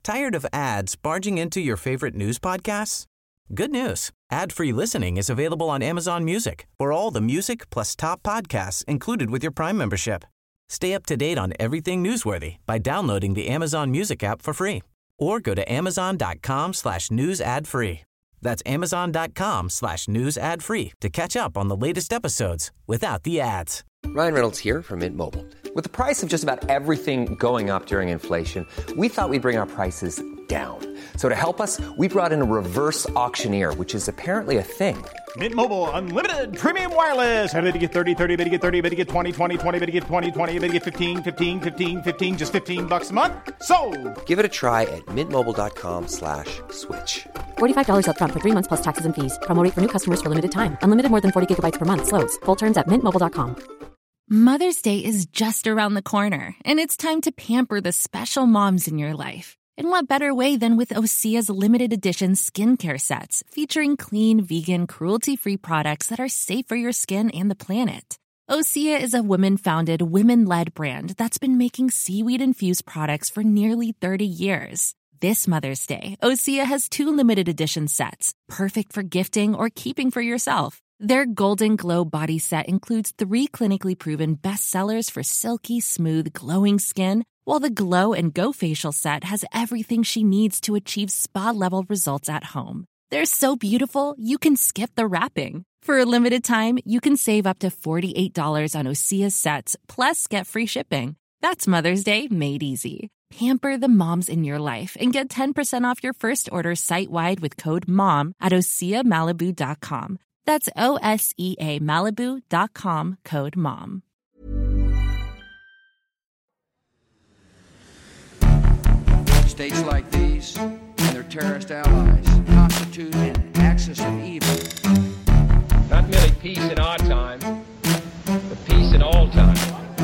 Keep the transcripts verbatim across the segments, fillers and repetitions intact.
Tired of ads barging into your favorite news podcasts? Good news. Ad-free listening is available on Amazon Music for all the music plus top podcasts included with your Prime membership. Stay up to date on everything newsworthy by downloading the Amazon Music app for free or go to amazon.com slash news ad free. That's amazon.com slash news ad free to catch up on the latest episodes without the ads. Ryan Reynolds here from Mint Mobile. With the price of just about everything going up during inflation, we thought we'd bring our prices down. So to help us, we brought in a reverse auctioneer, which is apparently a thing. Mint Mobile Unlimited Premium Wireless. How to get thirty, thirty, how to get thirty, how to get twenty, twenty, twenty, how to get twenty, twenty, how to get fifteen, fifteen, fifteen, fifteen, just fifteen bucks a month? Sold! Give it a try at mintmobile.com slash switch. forty-five dollars up front for three months plus taxes and fees. Promo rate for new customers for limited time. Unlimited more than forty gigabytes per month. Slows full terms at mint mobile dot com. Mother's Day is just around the corner, and it's time to pamper the special moms in your life. And what better way than with Osea's limited edition skincare sets featuring clean, vegan, cruelty-free products that are safe for your skin and the planet. Osea is a women-founded, women-led brand that's been making seaweed-infused products for nearly thirty years. This Mother's Day, Osea has two limited edition sets, perfect for gifting or keeping for yourself. Their Golden Glow body set includes three clinically proven bestsellers for silky, smooth, glowing skin, while the Glow and Go facial set has everything she needs to achieve spa-level results at home. They're so beautiful, you can skip the wrapping. For a limited time, you can save up to forty-eight dollars on Osea's sets, plus get free shipping. That's Mother's Day made easy. Pamper the moms in your life and get ten percent off your first order site-wide with code MOM at osea malibu dot com. That's O S E A Malibu dot com, code MOM. States like these and their terrorist allies constitute an axis of evil. Not merely peace in our time, but peace in all time.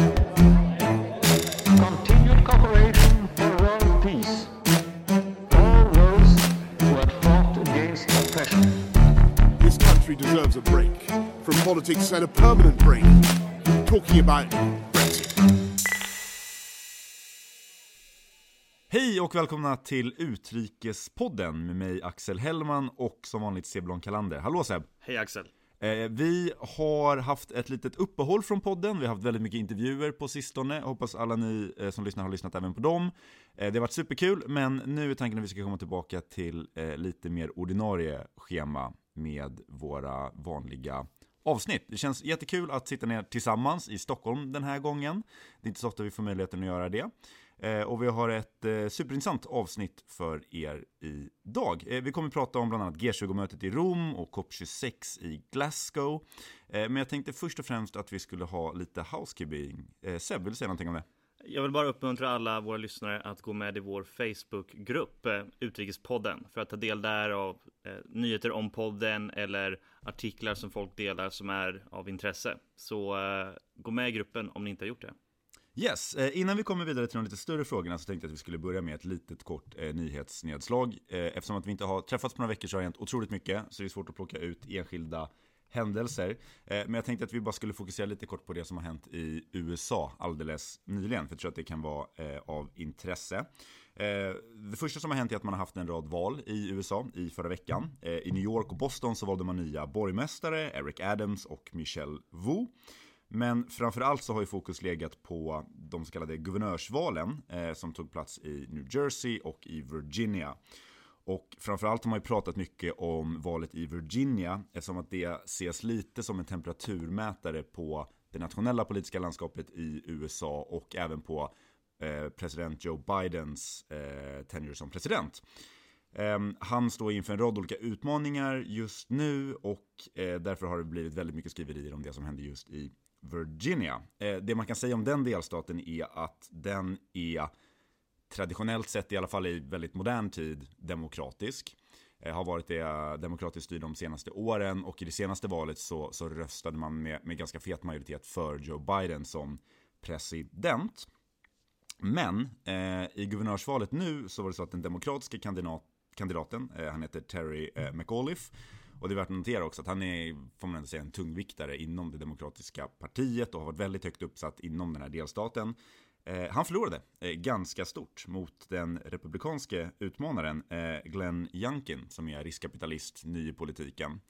Continued cooperation for world peace. All those who have fought against oppression. This country deserves a break from politics and a permanent break from talking about Brexit. Hej och välkomna till Utrikespodden med mig Axel Hellman och som vanligt Sebulon Kalander. Hallå Seb! Hej Axel! Eh, vi har haft ett litet uppehåll från podden. Vi har haft väldigt mycket intervjuer på sistone. Jag hoppas alla ni eh, som lyssnar har lyssnat även på dem. Eh, det har varit superkul, men nu är tanken att vi ska komma tillbaka till eh, lite mer ordinarie schema med våra vanliga avsnitt. Det känns jättekul att sitta ner tillsammans i Stockholm den här gången. Det är inte så ofta vi får möjligheten att göra det. Eh, och vi har ett eh, superintressant avsnitt för er idag. Eh, vi kommer att prata om bland annat G tjugo-mötet i Rom och C O P tjugosex i Glasgow. Eh, men jag tänkte först och främst att vi skulle ha lite housekeeping. Eh, Seb, vill du säga någonting om det? Jag vill bara uppmuntra alla våra lyssnare att gå med i vår Facebookgrupp eh, Utrikespodden för att ta del där av eh, nyheter om podden eller artiklar som folk delar som är av intresse. Så eh, gå med i gruppen om ni inte har gjort det. Yes, eh, innan vi kommer vidare till de lite större frågorna så tänkte jag att vi skulle börja med ett litet kort eh, nyhetsnedslag. Eh, eftersom att vi inte har träffats på några veckor så har det hänt otroligt mycket, så det är svårt att plocka ut enskilda händelser. Eh, men jag tänkte att vi bara skulle fokusera lite kort på det som har hänt i U S A alldeles nyligen, för jag tror att det kan vara eh, av intresse. Eh, det första som har hänt är att man har haft en rad val i U S A i förra veckan. Eh, I New York och Boston så valde man nya borgmästare, Eric Adams och Michelle Wu. Men framförallt så har ju fokus legat på de så kallade guvernörsvalen eh, som tog plats i New Jersey och i Virginia. Och framförallt har man ju pratat mycket om valet i Virginia eftersom att det ses lite som en temperaturmätare på det nationella politiska landskapet i U S A och även på eh, president Joe Bidens eh, tenure som president. Um, han står inför en rad olika utmaningar just nu och eh, därför har det blivit väldigt mycket skriverier om det som händer just i Virginia. Eh, det man kan säga om den delstaten är att den är traditionellt sett i alla fall i väldigt modern tid demokratisk. Eh, har varit det demokratiskt styrd de senaste åren och i det senaste valet så, så röstade man med, med ganska fet majoritet för Joe Biden som president. Men eh, i guvernörsvalet nu så var det så att den demokratiska kandidat, kandidaten, eh, han heter Terry eh, McAuliffe, och det är värt att notera också att han är, får man ändå säga, en tungviktare inom det demokratiska partiet och har varit väldigt högt uppsatt inom den här delstaten. Eh, han förlorade eh, ganska stort mot den republikanske utmanaren eh, Glenn Youngkin, som är riskkapitalist, ny i politiken.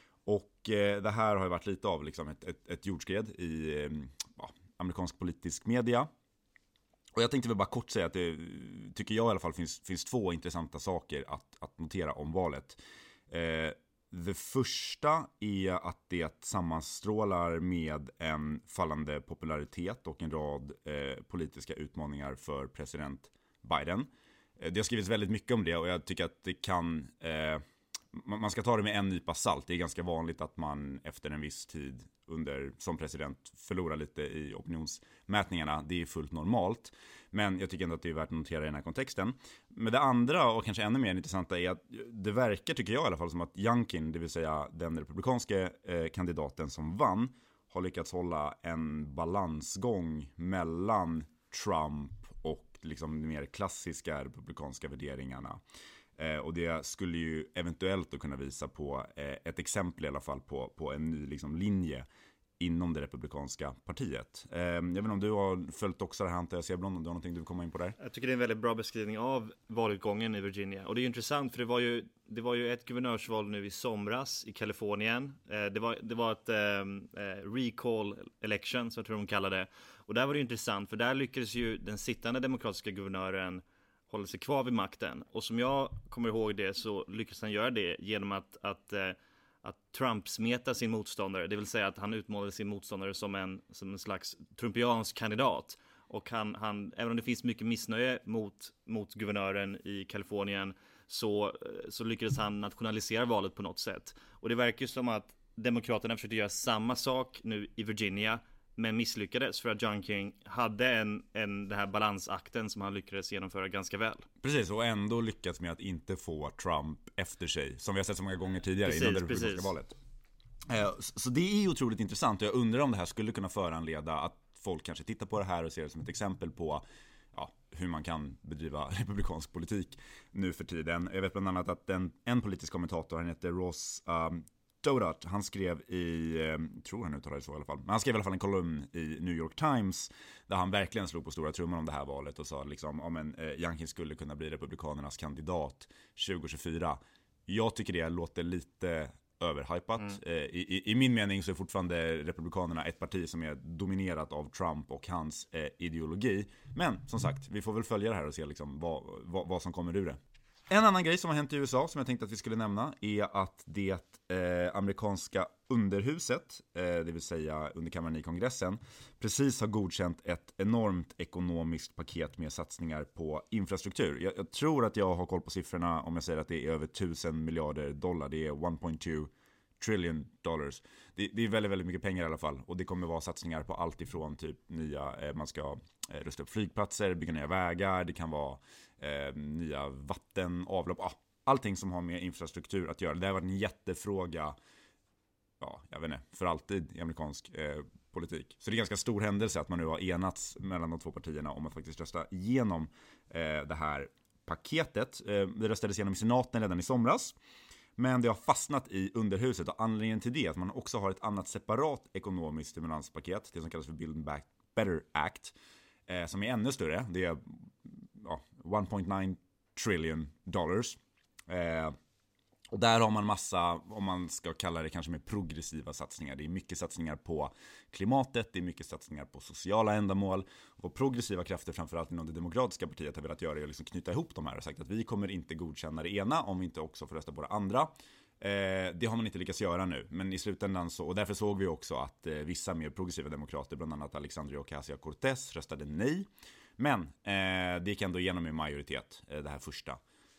Och eh, det här har ju varit lite av liksom ett, ett, ett jordskred i eh, ja, amerikansk politisk media. Och jag tänkte väl bara kort säga att det, tycker jag i alla fall, finns, finns två intressanta saker att, att notera om valet. Eh, det första är att det sammanstrålar med en fallande popularitet och en rad eh, politiska utmaningar för president Biden. Eh, det har skrivits väldigt mycket om det, och jag tycker att det kan... Eh, man ska ta det med en nypa salt. Det är ganska vanligt att man efter en viss tid under, som president förlorar lite i opinionsmätningarna. Det är fullt normalt. Men jag tycker ändå att det är värt att notera i den här kontexten. Men det andra, och kanske ännu mer intressanta, är att det verkar, tycker jag i alla fall, som att Youngkin, det vill säga den republikanske eh, kandidaten som vann, har lyckats hålla en balansgång mellan Trump och liksom de mer klassiska republikanska värderingarna. Eh, och det skulle ju eventuellt då kunna visa på eh, ett exempel i alla fall på, på en ny liksom, linje inom det republikanska partiet. Eh, jag vet inte om du har följt också det här, Ante Seblon, om du har någonting du vill komma in på där? Jag tycker det är en väldigt bra beskrivning av valutgången i Virginia. Och det är ju intressant, för det var ju, det var ju ett guvernörsval nu i somras i Kalifornien. Eh, det, var, det var ett eh, recall election, så jag tror de kallade det. Och där var det intressant, för där lyckades ju den sittande demokratiska guvernören håller sig kvar vid makten. Och som jag kommer ihåg det, så lyckas han göra det genom att, att, att Trump smeta sin motståndare. Det vill säga att han utmålade sin motståndare som en, som en slags trumpiansk kandidat. Och han, han, även om det finns mycket missnöje mot, mot guvernören i Kalifornien, så, så lyckades han nationalisera valet på något sätt. Och det verkar ju som att demokraterna försökte göra samma sak nu i Virginia, men misslyckades, för att Youngkin hade en, en, den här balansakten som han lyckades genomföra ganska väl. Precis, och ändå lyckats med att inte få Trump efter sig, som vi har sett så många gånger tidigare precis, inom det republikanska valet. Så det är otroligt intressant, och jag undrar om det här skulle kunna föranleda att folk kanske tittar på det här och ser det som ett exempel på ja, hur man kan bedriva republikansk politik nu för tiden. Jag vet bland annat att en, en politisk kommentator, han heter Ross um, Dodat, han skrev i, jag tror han uttalade det så i alla fall, men han skrev i alla fall en kolumn i New York Times där han verkligen slog på stora trumman om det här valet och sa liksom om en eh, Youngkin skulle kunna bli republikanernas kandidat tjugo tjugofyra. Jag tycker det låter lite överhypat. Mm. Eh, i, I min mening så är fortfarande republikanerna ett parti som är dominerat av Trump och hans eh, ideologi. Men som sagt, vi får väl följa det här och se liksom vad, vad, vad som kommer ur det. En annan grej som har hänt i U S A som jag tänkte att vi skulle nämna är att det eh, amerikanska underhuset, eh, det vill säga underkammaren i kongressen, precis har godkänt ett enormt ekonomiskt paket med satsningar på infrastruktur. Jag, jag tror att jag har koll på siffrorna om jag säger att det är över tusen miljarder dollar. Det är one point two trillion dollars. Det, det är väldigt, väldigt mycket pengar i alla fall. Och det kommer vara satsningar på allt ifrån typ nya, eh, man ska eh, rusta upp flygplatser, bygga nya vägar, det kan vara eh, nya vatten, avlopp, ah, allting som har med infrastruktur att göra. Det har varit en jättefråga, ja, jag vet inte, för alltid i amerikansk eh, politik. Så det är en ganska stor händelse att man nu har enats mellan de två partierna om att faktiskt rösta igenom eh, det här paketet. Eh, det röstades igenom i senaten redan i somras. Men det har fastnat i underhuset, och anledningen till det är att man också har ett annat separat ekonomiskt stimulanspaket, det som kallas för Build Back Better Act, eh, som är ännu större. Det är ja, one point nine trillion dollars. Eh, och där har man massa, om man ska kalla det kanske mer progressiva satsningar. Det är mycket satsningar på klimatet, det är mycket satsningar på sociala ändamål. Och progressiva krafter, framförallt inom det demokratiska partiet, har velat göra det och liksom knyta ihop de här och sagt att vi kommer inte godkänna det ena om vi inte också får rösta på det andra. Eh, det har man inte lyckats göra nu, men i slutändan så, och därför såg vi också att eh, vissa mer progressiva demokrater, bland annat Alexandria Ocasio-Cortez, röstade nej. Men eh, det gick ändå igenom i majoritet, eh, det här första.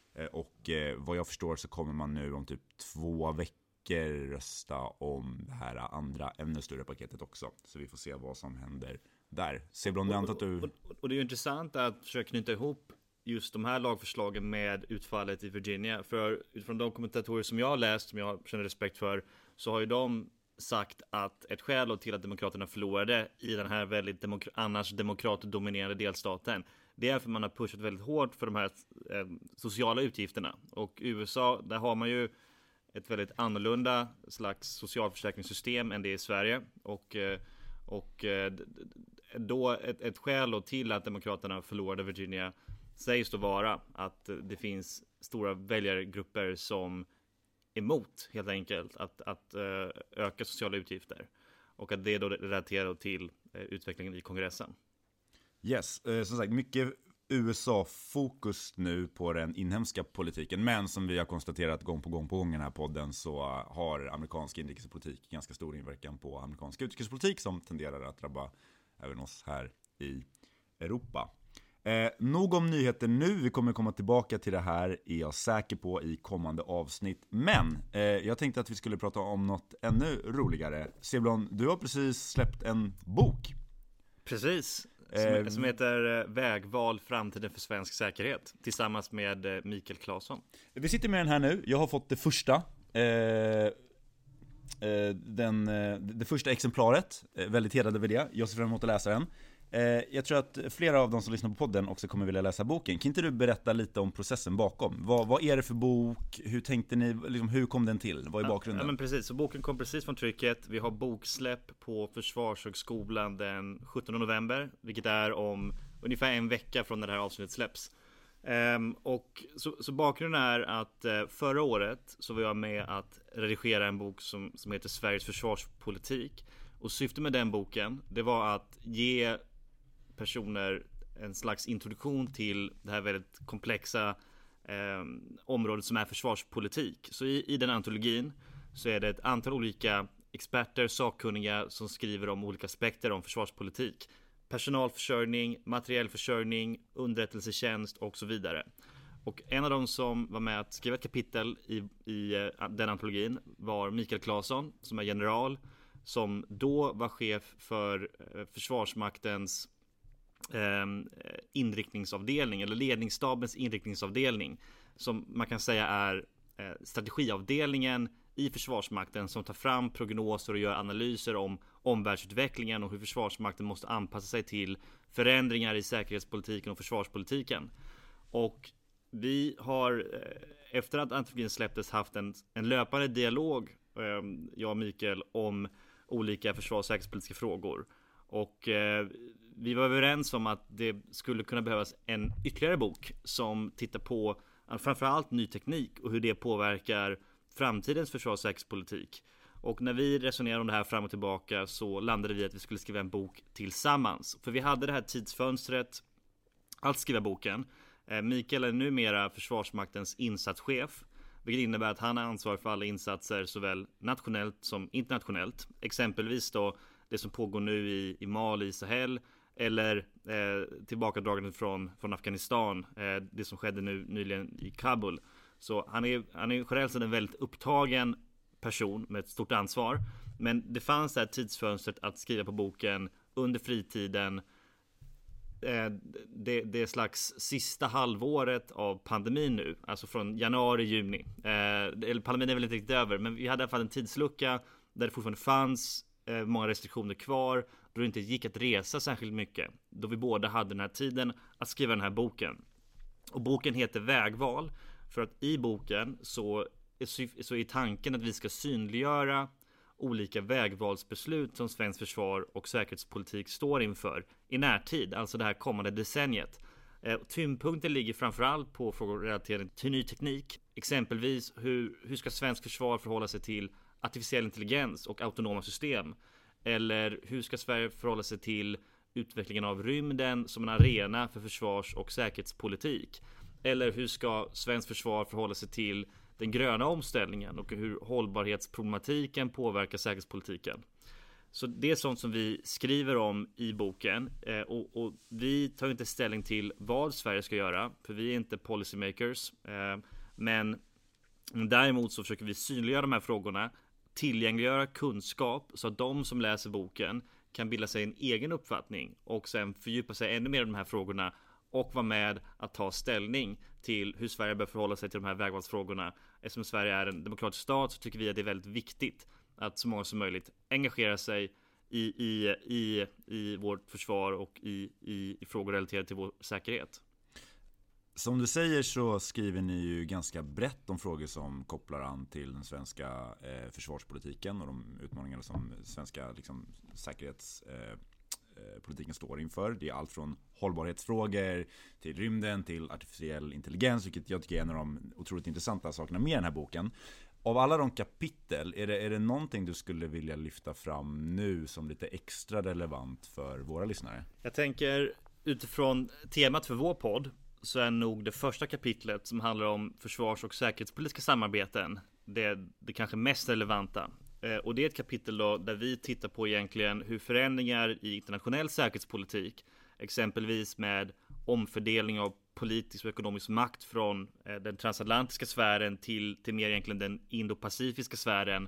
Och eh, vad jag förstår så kommer man nu om typ två veckor rösta om det här andra ännu större paketet också. Så vi får se vad som händer där. Seblon, du antar att du... Och, och, och det är ju intressant att försöka knyta ihop just de här lagförslagen med utfallet i Virginia. För utifrån de kommentatorer som jag har läst, som jag känner respekt för, så har ju de sagt att ett skäl till att demokraterna förlorade i den här väldigt demok- annars demokratdominerade delstaten, det är för man har pushat väldigt hårt för de här eh, sociala utgifterna. Och i U S A, där har man ju ett väldigt annorlunda slags socialförsäkringssystem än det i Sverige. Och, eh, och eh, då ett, ett skäl då till att Demokraterna förlorade Virginia sägs då vara att det finns stora väljargrupper som är emot helt enkelt att, att uh, öka sociala utgifter. Och att det då relaterar till uh, utvecklingen i kongressen. Yes, eh, som sagt, mycket U S A-fokus nu på den inhemska politiken. Men som vi har konstaterat gång på gång på gång i den här podden så har amerikansk inrikespolitik ganska stor inverkan på amerikansk utrikespolitik som tenderar att drabba även oss här i Europa. Eh, nog om nyheter nu, vi kommer komma tillbaka till det här är jag säker på i kommande avsnitt. Men eh, jag tänkte att vi skulle prata om något ännu roligare. Seblon, du har precis släppt en bok. Precis. Som, som heter Vägval, framtiden för svensk säkerhet tillsammans med Mikael Claesson. Vi sitter med den här nu. Jag har fått det första eh, eh, den, eh, det första exemplaret. eh, Väldigt hedrad över det. Jag ser fram emot att läsa den. eh, Jag tror att flera av de som lyssnar på podden också kommer vilja läsa boken. Kan inte du berätta lite om processen bakom? Vad, vad är det för bok? Hur tänkte ni? Liksom, hur kom den till? Vad är bakgrunden? Ja, men precis, så boken kom precis från trycket. Vi har boksläpp på Försvarshögskolan den sjuttonde november, vilket är om ungefär en vecka från när det här avsnittet släpps. Um, och så, så bakgrunden är att uh, förra året så var jag med att redigera en bok som, som heter Sveriges försvarspolitik. Och syftet med den boken, det var att ge personer en slags introduktion till det här väldigt komplexa eh, området som är försvarspolitik. Så i, i den antologin så är det ett antal olika experter, sakkunniga som skriver om olika aspekter om försvarspolitik. Personalförsörjning, materiellförsörjning, underrättelsetjänst och så vidare. Och en av de som var med att skriva ett kapitel i, i den antologin var Mikael Claesson, som är general, som då var chef för Försvarsmaktens eh, inriktningsavdelning, eller ledningsstabens inriktningsavdelning, som man kan säga är eh, strategiavdelningen i Försvarsmakten som tar fram prognoser och gör analyser om omvärldsutvecklingen och hur Försvarsmakten måste anpassa sig till förändringar i säkerhetspolitiken och försvarspolitiken. Och vi har efter att antologin släpptes haft en, en löpande dialog, jag och Mikael, om olika försvars- och säkerhetspolitiska frågor. Och eh, vi var överens om att det skulle kunna behövas en ytterligare bok som tittar på framförallt ny teknik och hur det påverkar framtidens försvars- och säkerhetspolitik. Och när vi resonerade om det här fram och tillbaka så landade vi att vi skulle skriva en bok tillsammans. För vi hade det här tidsfönstret att skriva boken. Eh, Mikael är numera Försvarsmaktens insatschef, vilket innebär att han har ansvar för alla insatser såväl nationellt som internationellt. Exempelvis då det som pågår nu i, i Mali, i Sahel, eller eh, tillbakadragandet från, från Afghanistan, eh, det som skedde nu nyligen i Kabul. Så han är, han är generellt en väldigt upptagen person med ett stort ansvar. Men det fanns det här tidsfönstret att skriva på boken under fritiden, eh, det, det är slags sista halvåret av pandemin nu, alltså från januari, juni. Eh, eller pandemin är väl inte riktigt över, men vi hade i alla fall en tidslucka där det fortfarande fanns eh, många restriktioner kvar, då det inte gick att resa särskilt mycket, då vi båda hade den här tiden att skriva den här boken. Och boken heter Vägval för att i boken så är, så är tanken att vi ska synliggöra olika vägvalsbeslut som svensk försvar och säkerhetspolitik står inför i närtid, alltså det här kommande decenniet. Eh, tyngdpunkten ligger framförallt på frågor relaterade till ny teknik, exempelvis hur, hur ska svensk försvar förhålla sig till artificiell intelligens och autonoma system, eller hur ska Sverige förhålla sig till utvecklingen av rymden som en arena för försvars- och säkerhetspolitik, eller hur ska svensk försvar förhålla sig till den gröna omställningen och hur hållbarhetsproblematiken påverkar säkerhetspolitiken. Så det är sånt som vi skriver om i boken, eh, och, och vi tar inte ställning till vad Sverige ska göra, för vi är inte policymakers, eh, men däremot så försöker vi synliggöra de här frågorna, tillgängliggöra kunskap så att de som läser boken kan bilda sig en egen uppfattning och sen fördjupa sig ännu mer i de här frågorna och vara med att ta ställning till hur Sverige bör förhålla sig till de här vägvalsfrågorna. Eftersom Sverige är en demokratisk stat så tycker vi att det är väldigt viktigt att så många som möjligt engagerar sig i, i, i, i vårt försvar och i, i, i frågor relaterade till vår säkerhet. Som du säger så skriver ni ju ganska brett om frågor som kopplar an till den svenska eh, försvarspolitiken och de utmaningar som svenska liksom, säkerhets... Eh, säkerhetspolitiken står inför. Det är allt från hållbarhetsfrågor till rymden till artificiell intelligens, vilket jag tycker är en av de otroligt intressanta sakerna med den här boken. Av alla de kapitel, är det, är det någonting du skulle vilja lyfta fram nu som lite extra relevant för våra lyssnare? Jag tänker utifrån temat för vår podd så är nog det första kapitlet som handlar om försvars- och säkerhetspolitiska samarbeten det, det kanske mest relevanta. Eh, och det är ett kapitel då där vi tittar på egentligen hur förändringar i internationell säkerhetspolitik, exempelvis med omfördelning av politisk och ekonomisk makt från eh, den transatlantiska sfären till, till mer egentligen den indo-pacifiska sfären,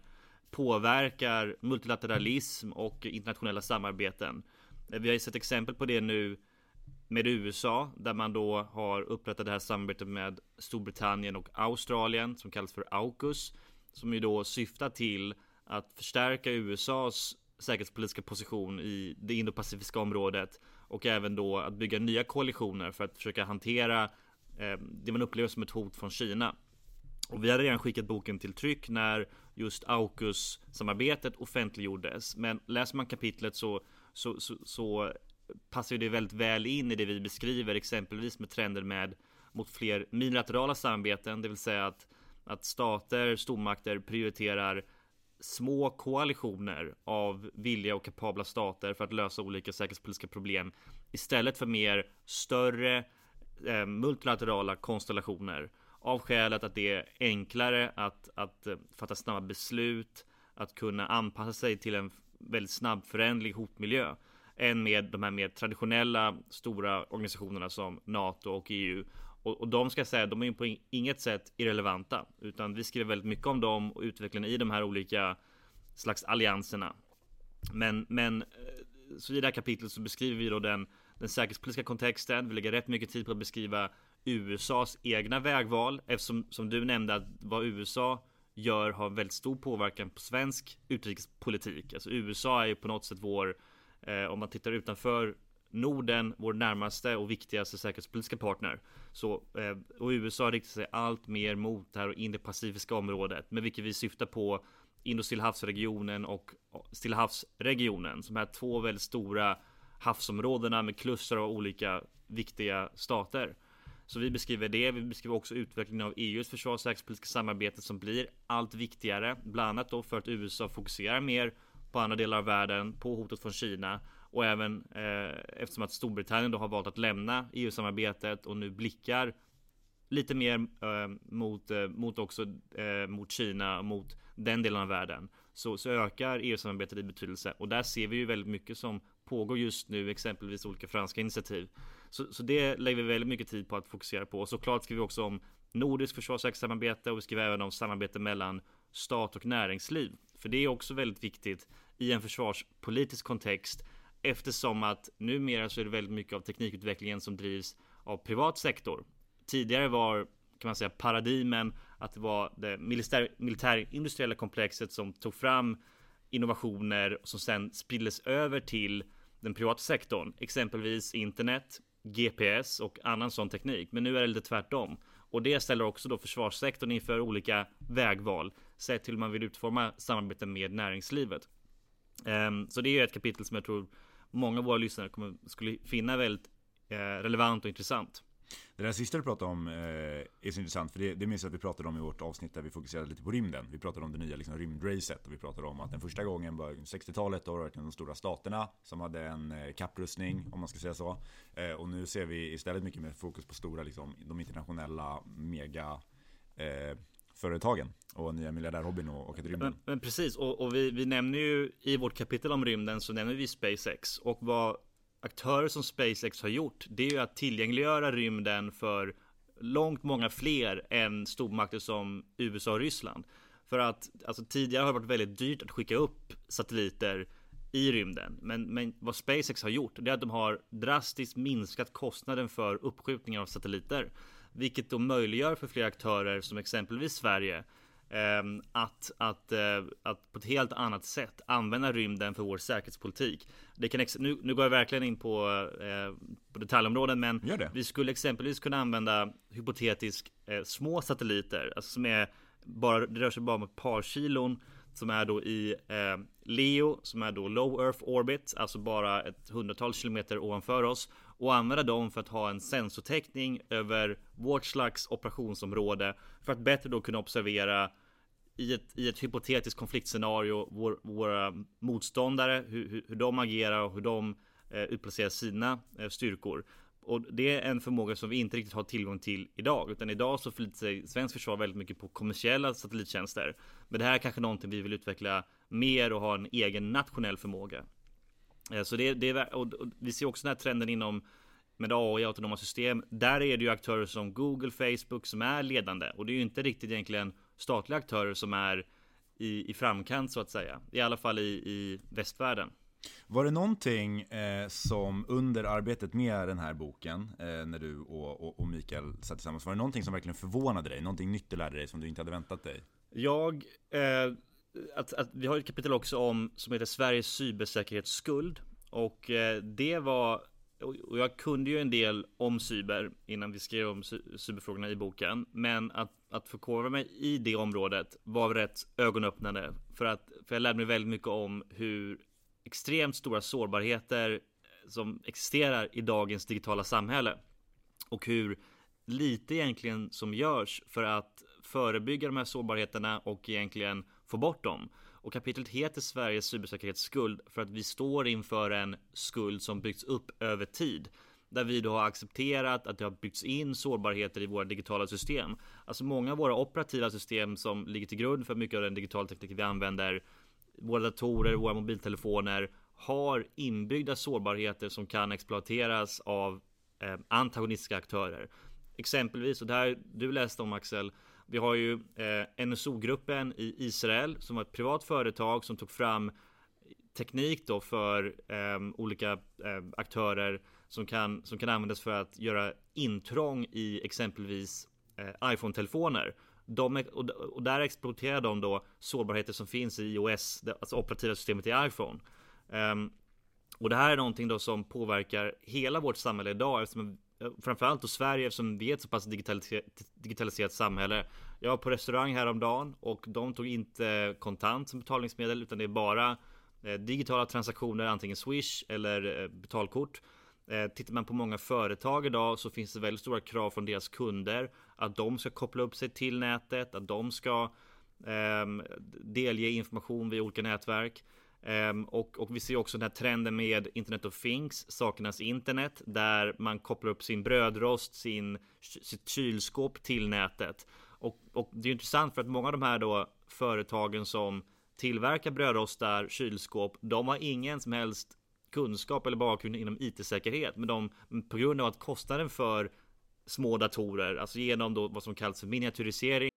påverkar multilateralism och internationella samarbeten. Eh, vi har ju sett exempel på det nu med U S A, där man då har upprättat det här samarbetet med Storbritannien och Australien som kallas för AUKUS, som ju då syftar till att förstärka U S A:s säkerhetspolitiska position i det indo-pacifiska området och även då att bygga nya koalitioner för att försöka hantera eh, det man upplever som ett hot från Kina. Och vi hade redan skickat boken till tryck när just AUKUS-samarbetet offentliggjordes, men läser man kapitlet så, så, så, så passar det väldigt väl in i det vi beskriver, exempelvis med trender med mot fler bilaterala samarbeten, det vill säga att, att stater, stormakter prioriterar små koalitioner av villiga och kapabla stater för att lösa olika säkerhetspolitiska problem istället för mer större eh, multilaterala konstellationer, av skälet att det är enklare att, att eh, fatta snabba beslut, att kunna anpassa sig till en väldigt snabb förändlig hotmiljö än med de här mer traditionella stora organisationerna som NATO och E U. Och, och de ska jag säga, de är ju på inget sätt irrelevanta, utan vi skriver väldigt mycket om dem och utvecklingen i de här olika slags allianserna. Men, men så i det här kapitlet så beskriver vi då den, den säkerhetspolitiska kontexten. Vi lägger rätt mycket tid på att beskriva U S A:s egna vägval, eftersom som du nämnde att vad U S A gör har väldigt stor påverkan på svensk utrikespolitik. Alltså U S A är ju på något sätt vår, eh, om man tittar utanför Norden, vår närmaste och viktigaste säkerhetspolitiska partner. Så, eh, och U S A riktar sig allt mer mot det här indo-pacifiska området, med vilket vi syftar på Indo-Stillahavsregionen och Stillahavsregionen, som är två väldigt stora havsområdena med kluster av olika viktiga stater. Så vi beskriver det, vi beskriver också utvecklingen av E U:s försvars- och säkerhetspolitiska samarbete som blir allt viktigare, bland annat då för att U S A fokuserar mer på andra delar av världen, på hotet från Kina, och även eh, eftersom att Storbritannien då har valt att lämna E U-samarbetet och nu blickar lite mer eh, mot, eh, mot också eh, mot Kina, mot den delen av världen, så, så ökar E U-samarbetet i betydelse. Och där ser vi ju väldigt mycket som pågår just nu, exempelvis olika franska initiativ. Så, så det lägger vi väldigt mycket tid på att fokusera på. Och såklart skriver vi också om nordisk försvarssamarbete, och vi skriver även om samarbete mellan stat och näringsliv. För det är också väldigt viktigt i en försvarspolitisk kontext, eftersom att numera så är det väldigt mycket av teknikutvecklingen som drivs av privat sektor. Tidigare var, kan man säga, paradigmen att det var det militär, militärindustriella komplexet som tog fram innovationer som sen spriddes över till den privata sektorn, exempelvis internet, G P S och annan sån teknik. Men nu är det lite tvärtom, och det ställer också då försvarssektorn inför olika vägval, sett till hur man vill utforma samarbeten med näringslivet. Um, så det är ett kapitel som jag tror många av våra lyssnare kommer, skulle finna väldigt eh, relevant och intressant. Det där sista du pratade om eh, är så intressant, för det, det minns jag att vi pratade om i vårt avsnitt där vi fokuserade lite på rymden. Vi pratade om det nya liksom, rymdracet, och vi pratade om att den första gången var sextiotalet, då var det de stora staterna som hade en eh, kapprustning, om man ska säga så. Eh, och nu ser vi istället mycket mer fokus på stora, liksom, de internationella mega eh, företagen och nya miljardärhobbyn och, och ett rymden. Men, men precis, och, och vi, vi nämner ju i vårt kapitel om rymden, så nämner vi SpaceX, och vad aktörer som SpaceX har gjort, det är ju att tillgängliggöra rymden för långt många fler än stormakter som U S A och Ryssland. För att alltså, tidigare har det varit väldigt dyrt att skicka upp satelliter i rymden, men, men vad SpaceX har gjort, det är att de har drastiskt minskat kostnaden för uppskjutningar av satelliter, vilket då möjliggör för fler aktörer som exempelvis Sverige Att, att, att på ett helt annat sätt använda rymden för vår säkerhetspolitik. Det kan ex- nu, nu går jag verkligen in på, eh, på detaljområden, men vi skulle exempelvis kunna använda hypotetiskt eh, små satelliter, alltså som är bara, det rör sig bara om ett par kilon, som är då i eh, LEO, som är då Low Earth Orbit, alltså bara ett hundratal kilometer ovanför oss, och använda dem för att ha en sensortäckning över vårt slags operationsområde för att bättre då kunna observera i ett, i ett hypotetiskt konfliktscenario vår, våra motståndare, hur, hur, hur de agerar och hur de eh, utplacerar sina eh, styrkor. Och det är en förmåga som vi inte riktigt har tillgång till idag, utan idag så förlitar sig svensk försvar väldigt mycket på kommersiella satellittjänster. Men det här är kanske någonting vi vill utveckla mer och ha en egen nationell förmåga. Så det, det är, och vi ser också den här trenden inom med A I, autonoma system. Där är det ju aktörer som Google, Facebook som är ledande, och det är ju inte riktigt egentligen statliga aktörer som är i, i framkant så att säga, i alla fall i, i västvärlden. Var det någonting eh, som under arbetet med den här boken, eh, när du och, och, och Mikael satt tillsammans, var det någonting som verkligen förvånade dig? Någonting nytt du lärde dig som du inte hade väntat dig? Jag, eh, att, att, vi har ett kapitel också om som heter Sveriges cybersäkerhetsskuld, och eh, det var, och jag kunde ju en del om cyber innan vi skrev om cyberfrågorna i boken, men att, att förkovra mig i det området var rätt ögonöppnande, för att för jag lärde mig väldigt mycket om hur extremt stora sårbarheter som existerar i dagens digitala samhälle, och hur lite egentligen som görs för att förebygga de här sårbarheterna och egentligen få bort dem. Och kapitlet heter Sveriges cybersäkerhetsskuld för att vi står inför en skuld som byggts upp över tid, där vi då har accepterat att det har byggts in sårbarheter i våra digitala system. Alltså många av våra operativa system som ligger till grund för mycket av den digitala teknik vi använder, våra datorer, våra mobiltelefoner, har inbyggda sårbarheter som kan exploateras av eh, antagonistiska aktörer. Exempelvis, och det här du läste om Axel, vi har ju eh, N S O-gruppen i Israel som var ett privat företag som tog fram teknik då för eh, olika eh, aktörer som kan, som kan användas för att göra intrång i exempelvis eh, iPhone-telefoner. De, och, och där exploaterar de då sårbarheter som finns i iOS, alltså operativa systemet i iPhone. Um, och det här är någonting då som påverkar hela vårt samhälle idag, eftersom, framförallt i Sverige, eftersom vi är ett så pass digitaliserat, digitaliserat samhälle. Jag var på restaurang häromdagen och de tog inte kontant som betalningsmedel, utan det är bara eh, digitala transaktioner, antingen Swish eller eh, betalkort. Eh, tittar man på många företag idag så finns det väldigt stora krav från deras kunder att de ska koppla upp sig till nätet, att de ska eh, delge information via olika nätverk. Eh, och, och vi ser också den här trenden med Internet of Things, sakernas internet, där man kopplar upp sin brödrost, sin, sitt kylskåp till nätet. Och, och det är intressant för att många av de här då företagen som tillverkar brödrostar, kylskåp, de har ingen som helst kunskap eller bakgrund inom I T-säkerhet, men de, på grund av att kostnaden för små datorer, alltså genom då vad som kallas för miniatyrisering.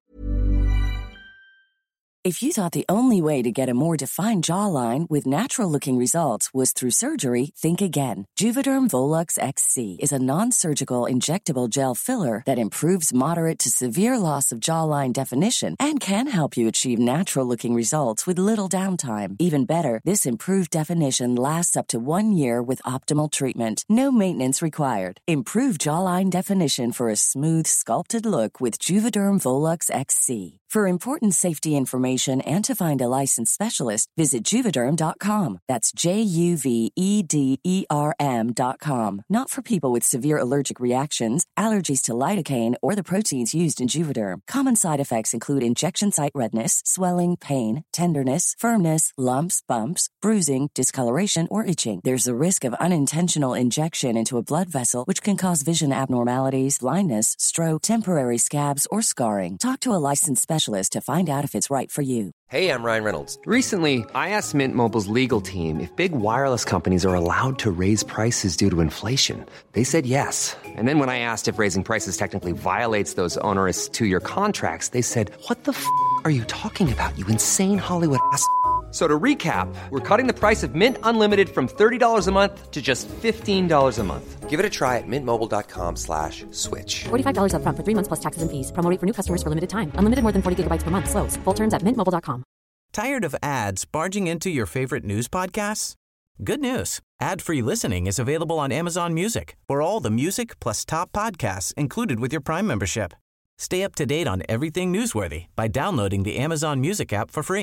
If you thought the only way to get a more defined jawline with natural-looking results was through surgery, think again. Juvederm Volux X C is a non-surgical injectable gel filler that improves moderate to severe loss of jawline definition and can help you achieve natural-looking results with little downtime. Even better, this improved definition lasts up to one year with optimal treatment. No maintenance required. Improve jawline definition for a smooth, sculpted look with Juvederm Volux X C. For important safety information and to find a licensed specialist, visit Juvederm dot com. That's J U V E D E R M dot com. Not for people with severe allergic reactions, allergies to lidocaine, or the proteins used in Juvederm. Common side effects include injection site redness, swelling, pain, tenderness, firmness, lumps, bumps, bruising, discoloration, or itching. There's a risk of unintentional injection into a blood vessel, which can cause vision abnormalities, blindness, stroke, temporary scabs, or scarring. Talk to a licensed specialist to find out if it's right for you. Hey, I'm Ryan Reynolds. Recently, I asked Mint Mobile's legal team if big wireless companies are allowed to raise prices due to inflation. They said yes. And then when I asked if raising prices technically violates those onerous two-year contracts, they said, "What the f*** are you talking about, you insane Hollywood ass?" So to recap, we're cutting the price of Mint Unlimited from thirty dollars a month to just fifteen dollars a month. Give it a try at mintmobile.com slash switch. forty-five dollars up front for three months plus taxes and fees. Promo rate for new customers for limited time. Unlimited more than forty gigabytes per month. Slows full terms at mint mobile dot com. Tired of ads barging into your favorite news podcasts? Good news. Ad-free listening is available on Amazon Music for all the music plus top podcasts included with your Prime membership. Stay up to date on everything newsworthy by downloading the Amazon Music app for free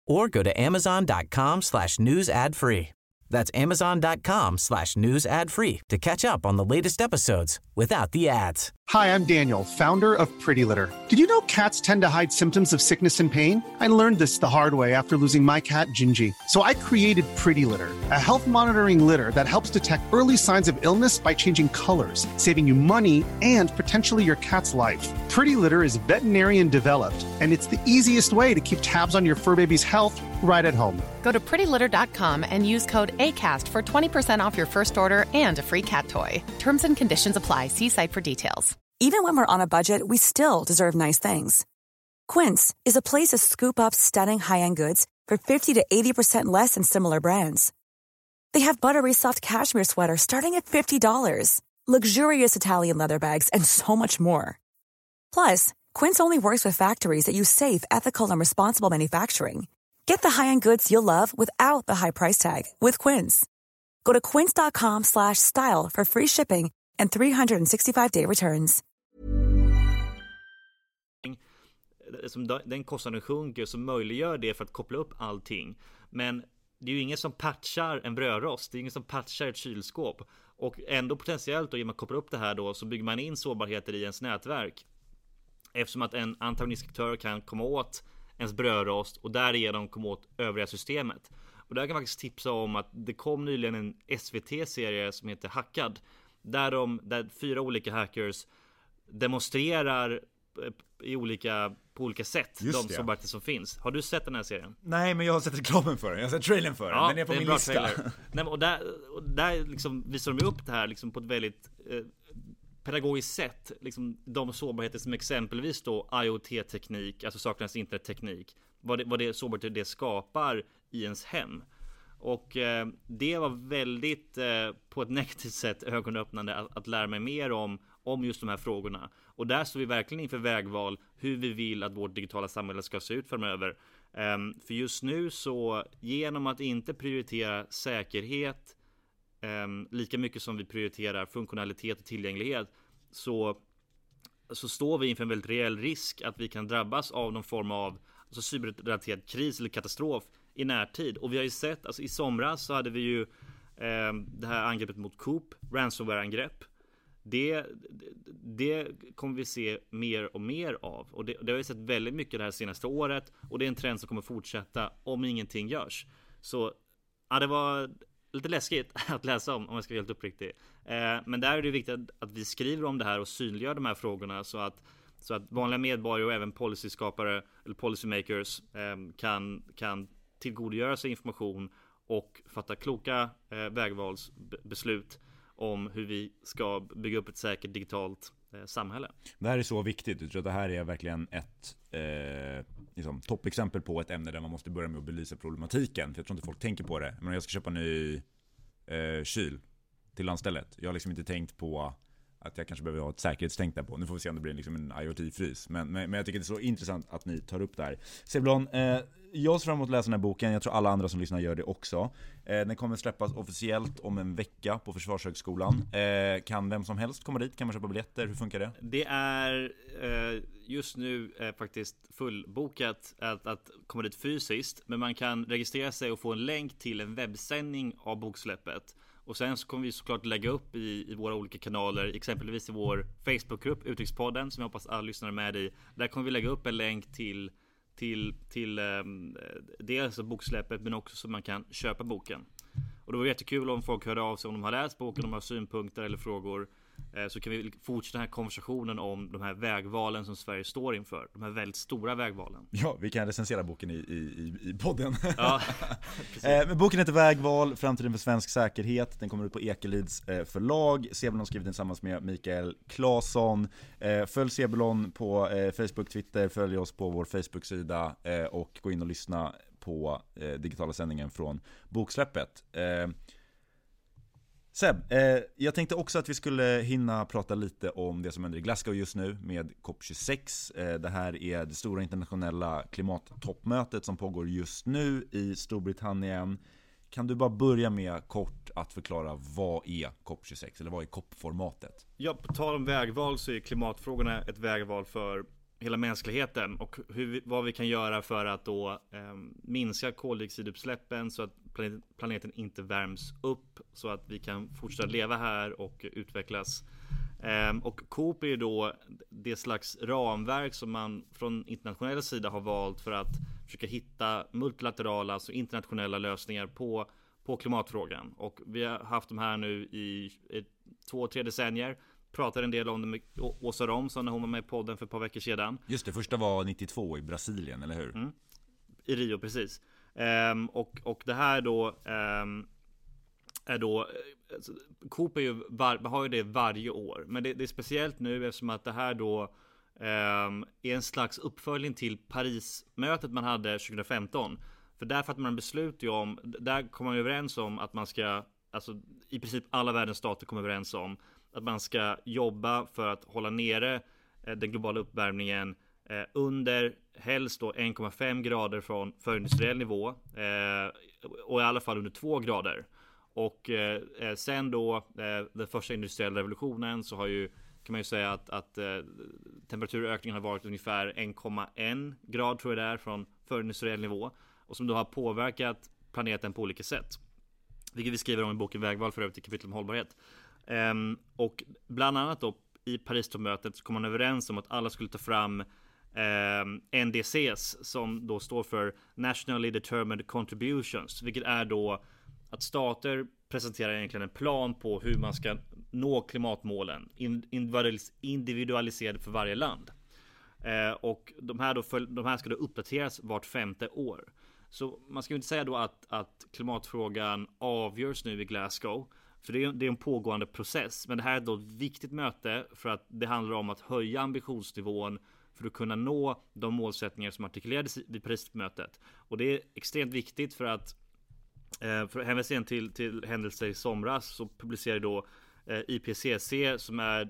or go to amazon.com slash news ad free. That's amazon.com slash news ad free to catch up on the latest episodes without the ads. Hi, I'm Daniel, founder of Pretty Litter. Did you know cats tend to hide symptoms of sickness and pain? I learned this the hard way after losing my cat, Gingy. So I created Pretty Litter, a health monitoring litter that helps detect early signs of illness by changing colors, saving you money and potentially your cat's life. Pretty Litter is veterinarian developed, and it's the easiest way to keep tabs on your fur baby's health right at home. Go to pretty litter dot com and use code ACAST for twenty percent off your first order and a free cat toy. Terms and conditions apply. See site for details. Even when we're on a budget, we still deserve nice things. Quince is a place to scoop up stunning high-end goods for fifty to eighty percent less than similar brands. They have buttery soft cashmere sweaters starting at fifty dollars, luxurious Italian leather bags, and so much more. Plus, Quince only works with factories that use safe, ethical, and responsible manufacturing. Get the high-end goods you'll love without the high price tag with Quince. Go to quince.com slash style for free shipping and three sixty-five day returns. Som den kostnaden sjunker så möjliggör det för att koppla upp allting. Men det är ju ingen som patchar en brödrost, det är ingen som patchar ett kylskåp. Och ändå potentiellt då, genom att koppla upp det här då, så bygger man in sårbarheter i ens nätverk. Eftersom att en antagonistaktör kan komma åt ens brödrost och därigenom komma åt övriga systemet. Och där kan jag faktiskt tipsa om att det kom nyligen en S V T-serie som heter Hackad. Där, de, där fyra olika hackers demonstrerar i olika, på olika sätt Just de sårbarheter som finns. Har du sett den här serien? Nej, men jag har sett reklamen för den. Jag har sett trailern för den. Ja, den är på min lista. Nej, men, och där, och där liksom visar de upp det här liksom på ett väldigt eh, pedagogiskt sätt. Liksom de sårbarheter som exempelvis då I O T-teknik, alltså sakernas internetteknik. Vad det, vad det sårbarheter det skapar i ens hem. Och eh, det var väldigt eh, på ett negativt sätt ögonöppnande att, att lära mig mer om, om just de här frågorna. Och där står vi verkligen inför vägval hur vi vill att vårt digitala samhälle ska se ut framöver. Eh, för just nu så genom att inte prioritera säkerhet eh, lika mycket som vi prioriterar funktionalitet och tillgänglighet så, så står vi inför en väldigt reell risk att vi kan drabbas av någon form av alltså cyberrelaterad kris eller katastrof i närtid. Och vi har ju sett, alltså i somras så hade vi ju eh, det här angreppet mot Coop, ransomware-angrepp. Det, det, det kommer vi se mer och mer av. Och det, det har vi sett väldigt mycket det här senaste året. Och det är en trend som kommer fortsätta om ingenting görs. Så ja, det var lite läskigt att läsa om, om jag ska vara helt uppriktig. Eh, men där är det viktigt att, att vi skriver om det här och synliggör de här frågorna så att Så att vanliga medborgare och även policyskapare eller policymakers eh, kan, kan tillgodogöra sig information och fatta kloka eh, vägvalsbeslut om hur vi ska bygga upp ett säkert digitalt eh, samhälle. Det här är så viktigt. Jag tror att det här är verkligen ett eh, liksom, toppexempel på ett ämne där man måste börja med att belysa problematiken. För jag tror inte folk tänker på det. Men jag ska köpa en ny eh, kyl till landstället. Jag har liksom inte tänkt på att jag kanske behöver ha ett säkerhetstänk där på. Nu får vi se om det blir liksom en I O T-frys. Men, men, men jag tycker det är så intressant att ni tar upp det här. Sebulon, eh, jag ser fram emot att läsa den här boken. Jag tror alla andra som lyssnar gör det också. Eh, den kommer släppas officiellt om en vecka på Försvarshögskolan. Eh, kan vem som helst komma dit? Kan man köpa biljetter? Hur funkar det? Det är eh, just nu eh, faktiskt fullbokat att, att komma dit fysiskt. Men man kan registrera sig och få en länk till en webbsändning av boksläppet. Och sen så kommer vi såklart lägga upp i, i våra olika kanaler, exempelvis i vår Facebookgrupp Utrikespodden som jag hoppas alla lyssnar med i. Där kommer vi lägga upp en länk till till till um, dels boksläppet men också så man kan köpa boken. Och det var jättekul om folk hörde av sig om de har läst boken, om de har synpunkter eller frågor. Så kan vi fortsätta den här konversationen om de här vägvalen som Sverige står inför. De här väldigt stora vägvalen. Ja, vi kan recensera boken i, i, i podden. Ja, Men boken heter Vägval, framtiden för svensk säkerhet. Den kommer ut på Ekelids förlag. Sebulon har skrivit den tillsammans med Mikael Claesson. Följ Sebulon på Facebook, Twitter. Följ oss på vår Facebook-sida och gå in och lyssna på digitala sändningen från boksläppet. Seb, eh, jag tänkte också att vi skulle hinna prata lite om det som händer i Glasgow just nu med COP tjugosex. Eh, det här är det stora internationella klimattoppmötet som pågår just nu i Storbritannien. Kan du bara börja med kort att förklara vad är COP tjugosex eller vad är COP-formatet? Ja, på tal om vägval så är klimatfrågorna ett vägval för hela mänskligheten och hur vi, vad vi kan göra för att då eh, minska koldioxidutsläppen så att planeten, planeten inte värms upp så att vi kan fortsätta leva här och utvecklas. Eh, och COP är ju då det slags ramverk som man från internationell sida har valt för att försöka hitta multilaterala, alltså internationella lösningar på, på klimatfrågan. Och vi har haft de här nu i ett, två, tre decennier. Pratade en del om det med Åsa Romson när hon var med i podden för ett par veckor sedan. Just det, första var nittiotvå i Brasilien, eller hur? Mm. I Rio, precis. Um, och, och det här då um, är då alltså, COP är ju var, har ju det varje år. Men det, det är speciellt nu eftersom att det här då um, är en slags uppföljning till Parismötet man hade tjugohundrafemton. För därför att man beslut ju om, där kom man överens om att man ska, alltså i princip alla världens stater kommer överens om att man ska jobba för att hålla nere den globala uppvärmningen under helst då en komma fem grader från förindustriell nivå och i alla fall under två grader. Och sen då den första industriella revolutionen så har ju, kan man ju säga att, att temperaturökningen har varit ungefär en komma en grad tror jag det är från förindustriell nivå och som då har påverkat planeten på olika sätt. Vilket vi skriver om i boken Vägval för övrigt i kapitel om hållbarhet. Um, och bland annat då i Paris-mötet så kom man överens om att alla skulle ta fram um, N D C:s som då står för Nationally Determined Contributions, vilket är då att stater presenterar egentligen en plan på hur man ska nå klimatmålen individualiserade för varje land. Uh, och de här, då följ, de här ska då uppdateras vart femte år. Så man ska ju inte säga då att, att klimatfrågan avgörs nu i Glasgow. För det är, det är en pågående process. Men det här är då ett viktigt möte för att det handlar om att höja ambitionsnivån för att kunna nå de målsättningar som artikulerades vid Parismötet. Och det är extremt viktigt för att för att hänvisa till, till händelser i somras så publicerade då I P C C som är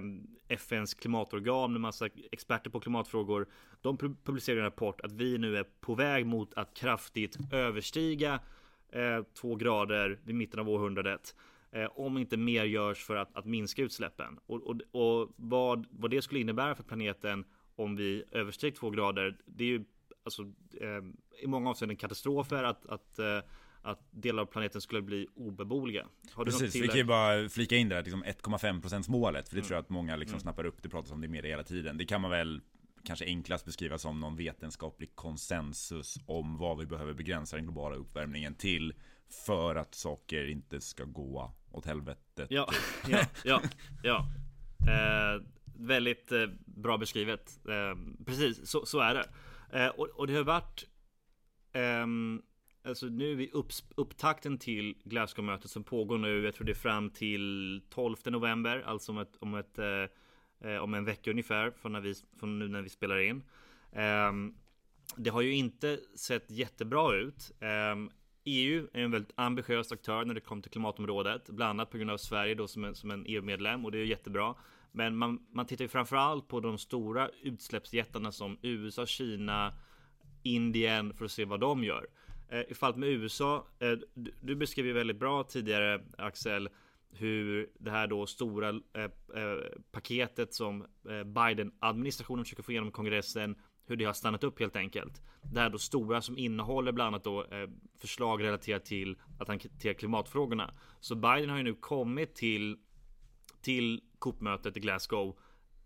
F N:s klimatorgan med massa experter på klimatfrågor. De publicerade en rapport att vi nu är på väg mot att kraftigt överstiga två grader vid mitten av århundradet. Om inte mer görs för att, att minska utsläppen. Och, och, och vad, vad det skulle innebära för planeten om vi översteg två grader, det är ju alltså, eh, i många avseenden katastrofer att, att, eh, att delar av planeten skulle bli obeboeliga. Har du Precis, något till vi kan ju bara flika in det här liksom ett komma fem procent målet, för det mm. tror jag att många liksom mm. snappar upp, det pratas om det mer hela tiden. Det kan man väl kanske enklast beskriva som någon vetenskaplig konsensus om vad vi behöver begränsa den globala uppvärmningen till för att saker inte ska gå åt helvetet. Ja, ja, ja, ja. Eh, väldigt eh, bra beskrivet. Eh, precis, så, så är det. Eh, och, och det har varit eh, alltså nu i upp, upptakten till Glasgow-mötet som pågår nu, jag tror det är fram till tolfte november, alltså om ett, om ett eh, om en vecka ungefär från, när vi, från nu när vi spelar in. Um, det har ju inte sett jättebra ut. Um, E U är en väldigt ambitiös aktör när det kommer till klimatområdet, bland annat på grund av Sverige då som en, som en E U-medlem, och det är jättebra. Men man, man tittar ju framförallt på de stora utsläppsjättarna som U S A, Kina, Indien för att se vad de gör. Uh, I fallet med U S A, uh, du, du beskrev ju väldigt bra tidigare, Axel, hur det här då stora eh, eh, paketet som eh, Biden-administrationen försöker få igenom kongressen, hur det har stannat upp helt enkelt. Det här då stora som innehåller bland annat då eh, förslag relaterat till att hantera klimatfrågorna. Så Biden har ju nu kommit till till COP-mötet i Glasgow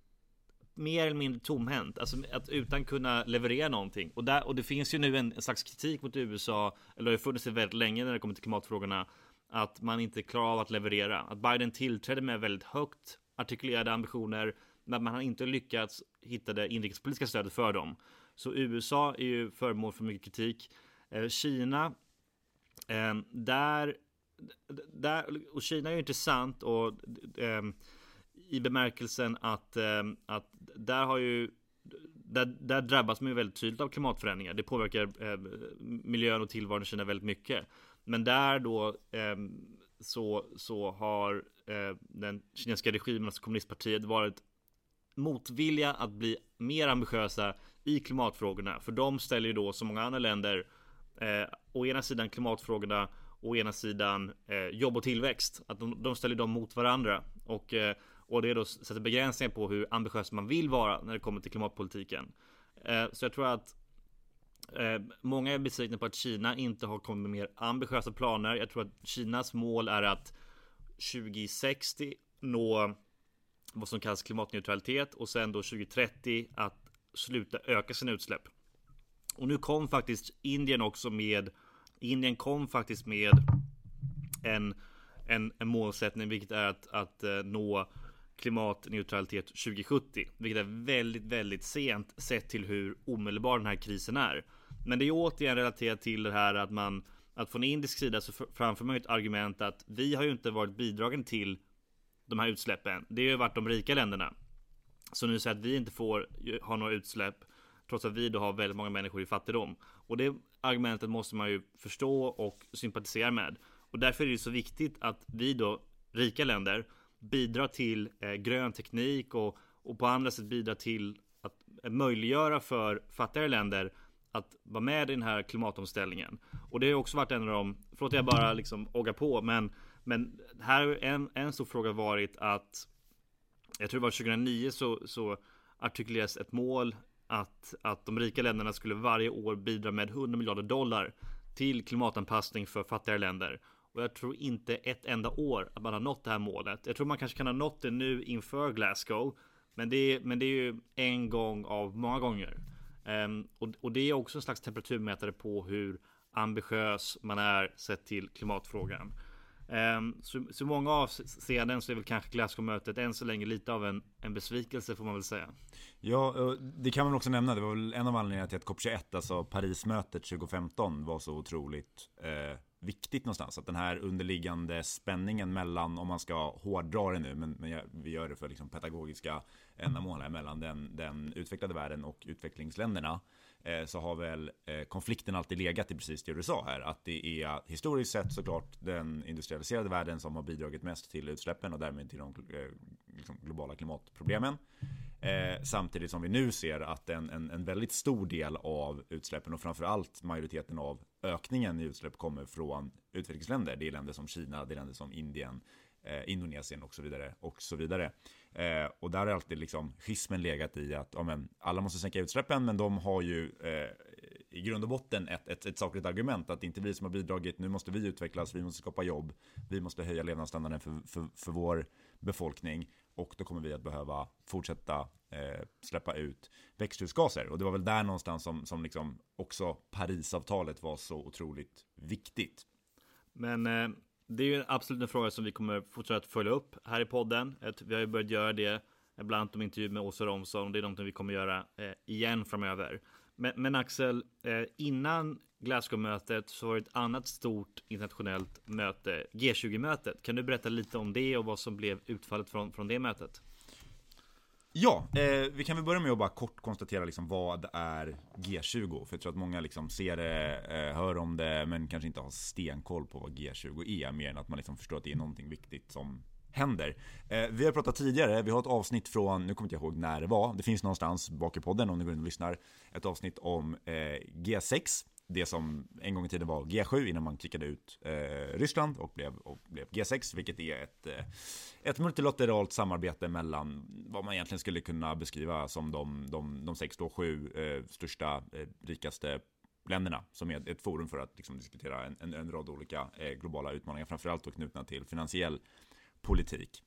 mer eller mindre tomhänt, alltså att utan kunna leverera någonting. Och, där, och det finns ju nu en, en slags kritik mot U S A, eller det har funnits det väldigt länge när det kommer till klimatfrågorna, att man inte klarar av att leverera. Att Biden tillträdde med väldigt högt artikulerade ambitioner, men man har inte lyckats hitta det inrikespolitiska stödet för dem. Så U S A är ju föremål för mycket kritik. Eh, Kina, eh, där, där, och Kina är ju intressant och eh, i bemärkelsen att, eh, att där har ju Där, där drabbas man ju väldigt tydligt av klimatförändringar. Det påverkar eh, miljön och tillvaron i Kina väldigt mycket. Men där då eh, så, så har eh, den kinesiska regimen, alltså kommunistpartiet, varit motvilliga att bli mer ambitiösa i klimatfrågorna. För de ställer ju då, som många andra länder, eh, å ena sidan klimatfrågorna och å ena sidan eh, jobb och tillväxt. Att de, de ställer dem mot varandra. Och, eh, Och det är då sätter begränsningar på hur ambitiös man vill vara när det kommer till klimatpolitiken. eh, Så jag tror att eh, många är besvikna på att Kina inte har kommit med mer ambitiösa planer. Jag tror att Kinas mål är att tjugo sextio nå vad som kallas klimatneutralitet och sen då tjugo trettio att sluta öka sina utsläpp. Och nu kom faktiskt Indien också med Indien kom faktiskt med en, en, en målsättning, vilket är att, att uh, nå klimatneutralitet tjugo sjuttio, vilket är väldigt, väldigt sent sett till hur omedelbar den här krisen är. Men det är återigen relaterat till det här att man att från indisk sida så framför man ett argument att vi har ju inte varit bidragen till de här utsläppen. Det har ju varit de rika länderna. Så nu säger att vi inte får ha några utsläpp trots att vi då har väldigt många människor i fattigdom. Och det argumentet måste man ju förstå och sympatisera med. Och därför är det så viktigt att vi då, rika länder, bidrar till eh, grön teknik och, och på andra sätt bidrar till att eh, möjliggöra för fattigare länder att vara med i den här klimatomställningen. Och det har också varit en av de, förlåt jag bara liksom åga på, men, men här har en, en stor fråga varit att jag tror det var tjugohundranio så, så artikuleras ett mål att, att de rika länderna skulle varje år bidra med hundra miljarder dollar till klimatanpassning för fattigare länder. Och jag tror inte ett enda år att man har nått det här målet. Jag tror man kanske kan ha nått det nu inför Glasgow, men det är, men det är ju en gång av många gånger. Um, och, och det är också en slags temperaturmätare på hur ambitiös man är sett till klimatfrågan. Um, så, så många avseenden så är väl kanske Glasgow-mötet än så länge lite av en, en besvikelse, får man väl säga. Ja, det kan man också nämna. Det var väl en av anledningarna till att C O P tjugoett, alltså Parismötet tjugo femton, var så otroligt eh, viktigt någonstans. Att den här underliggande spänningen mellan, om man ska hårdra det nu, men, men jag, vi gör det för liksom pedagogiska ändamål här, mellan den, den utvecklade världen och utvecklingsländerna, eh, så har väl eh, konflikten alltid legat i precis det du sa här. Att det är historiskt sett såklart den industrialiserade världen som har bidragit mest till utsläppen och därmed till de eh, liksom globala klimatproblemen. Eh, samtidigt som vi nu ser att en, en, en väldigt stor del av utsläppen och framförallt majoriteten av ökningen i utsläpp kommer från utvecklingsländer. Det är länder som Kina, det är länder som Indien, eh, Indonesien och så vidare. Och, så vidare. Eh, och där har alltid liksom schismen legat i att ja, men, alla måste sänka utsläppen, men de har ju eh, i grund och botten ett, ett, ett sakligt argument att det inte är vi som har bidragit, nu måste vi utvecklas, vi måste skapa jobb, vi måste höja levnadsstandarden för, för, för vår befolkning. Och då kommer vi att behöva fortsätta eh, släppa ut växthusgaser. Och det var väl där någonstans som, som liksom också Parisavtalet var så otroligt viktigt. Men eh, det är ju absolut en fråga som vi kommer fortsätta att följa upp här i podden. Vi har ju börjat göra det bland annat om intervju med Åsa Romson. Och det är något vi kommer göra eh, igen framöver. Men, men Axel, eh, innan Glasgow-mötet så var det ett annat stort internationellt möte, G tjugo-mötet. Kan du berätta lite om det och vad som blev utfallet från, från det mötet? Ja, eh, vi kan väl börja med att bara kort konstatera liksom vad är G tjugo. För jag tror att många liksom ser det, eh, hör om det, men kanske inte har stenkoll på vad G tjugo är, mer än att man liksom förstår att det är någonting viktigt som händer. Eh, vi har pratat tidigare, vi har ett avsnitt från, nu kommer inte jag ihåg när det var, det finns någonstans bak i podden om ni går in och lyssnar, ett avsnitt om eh, G sex, det som en gång i tiden var G sju innan man kickade ut eh, Ryssland och blev, och blev G sex, vilket är ett, eh, ett multilateralt samarbete mellan vad man egentligen skulle kunna beskriva som de, de, de sex, då sju eh, största, eh, rikaste länderna, som är ett forum för att liksom, diskutera en, en, en rad olika eh, globala utmaningar, framförallt och knutna till finansiell politik.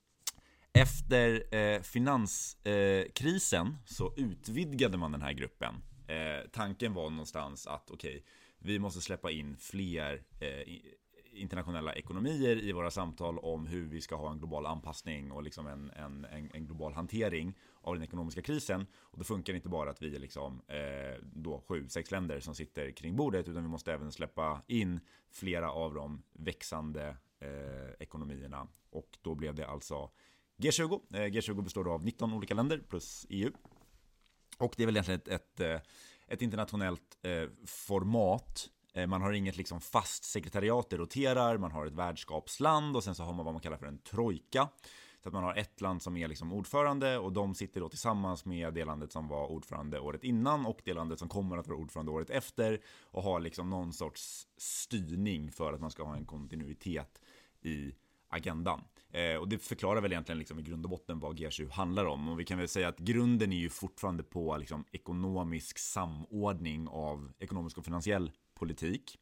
Efter eh, finanskrisen eh, så utvidgade man den här gruppen. Eh, tanken var någonstans att okej, okay, vi måste släppa in fler eh, internationella ekonomier i våra samtal om hur vi ska ha en global anpassning och liksom en, en, en, en global hantering av den ekonomiska krisen. Och då funkar det inte bara att vi är liksom, eh, då sju, sex länder som sitter kring bordet, utan vi måste även släppa in flera av de växande eh, ekonomierna. Och då blev det alltså G tjugo. Eh, G tjugo består av nitton olika länder plus E U. Och det är väl egentligen ett, ett, ett internationellt eh, format. Eh, man har inget liksom fast sekretariat, det roterar. Man har ett värdskapsland och sen så har man vad man kallar för en trojka. Så att man har ett land som är liksom ordförande och de sitter då tillsammans med det landet som var ordförande året innan och det landet som kommer att vara ordförande året efter och har liksom någon sorts styrning för att man ska ha en kontinuitet i agendan. Eh, och det förklarar väl egentligen liksom i grund och botten vad G tjugo handlar om. Och vi kan väl säga att grunden är ju fortfarande på liksom ekonomisk samordning av ekonomisk och finansiell politik.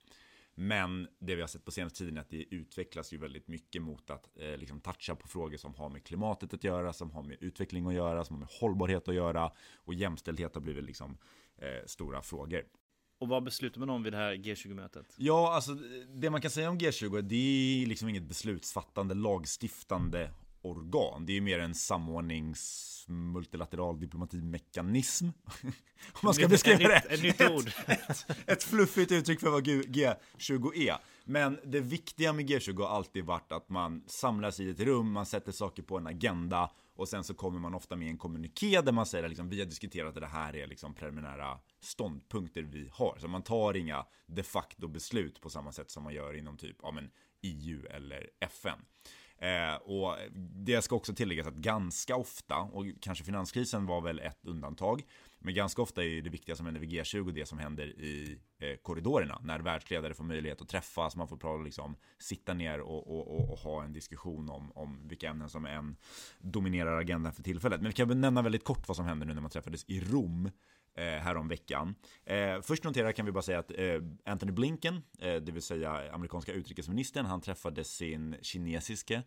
Men det vi har sett på senaste tiden är att det utvecklas ju väldigt mycket mot att eh, liksom toucha på frågor som har med klimatet att göra, som har med utveckling att göra, som har med hållbarhet att göra, och jämställdhet har blivit liksom eh, stora frågor. Och vad beslutar man om vid det här G tjugo-mötet? Ja, alltså det man kan säga om G tjugo, det är liksom inget beslutsfattande, lagstiftande organ. Det är mer en samordnings multilateral diplomatimekanism. Om man ska beskriva det. Ett nytt ord. Ett, ett fluffigt uttryck för vad G tjugo är. Men det viktiga med G tjugo har alltid varit att man samlas i ett rum, man sätter saker på en agenda, och sen så kommer man ofta med en kommuniké där man säger att liksom, vi har diskuterat att det här är liksom preliminära ståndpunkter vi har. Så man tar inga de facto beslut på samma sätt som man gör inom typ ja, men E U eller F N. Eh, och det ska också tilläggas att ganska ofta, och kanske finanskrisen var väl ett undantag, men ganska ofta är det viktiga som händer vid G tjugo det som händer i eh, korridorerna, när världsledare får möjlighet att träffas, man får prata, liksom, sitta ner och, och, och, och ha en diskussion om, om vilka ämnen som än dominerar agendan för tillfället. Men vi kan nämna väldigt kort vad som hände nu när man träffades i Rom Eh, här om veckan. Eh, först notera kan vi bara säga att eh, Antony Blinken, eh, det vill säga amerikanska utrikesministern, han träffade sin kinesiske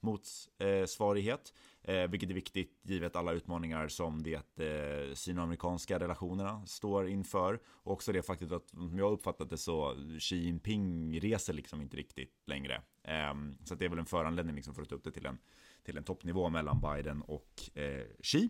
motsvarighet, eh, vilket är viktigt givet alla utmaningar som det eh, sinoamerikanska relationerna står inför, och också det faktiskt att, om jag uppfattat det så, Xi Jinping reser liksom inte riktigt längre. Eh, så det är väl en föranledning liksom för att ta upp det till en, till en toppnivå mellan Biden och eh, Xi.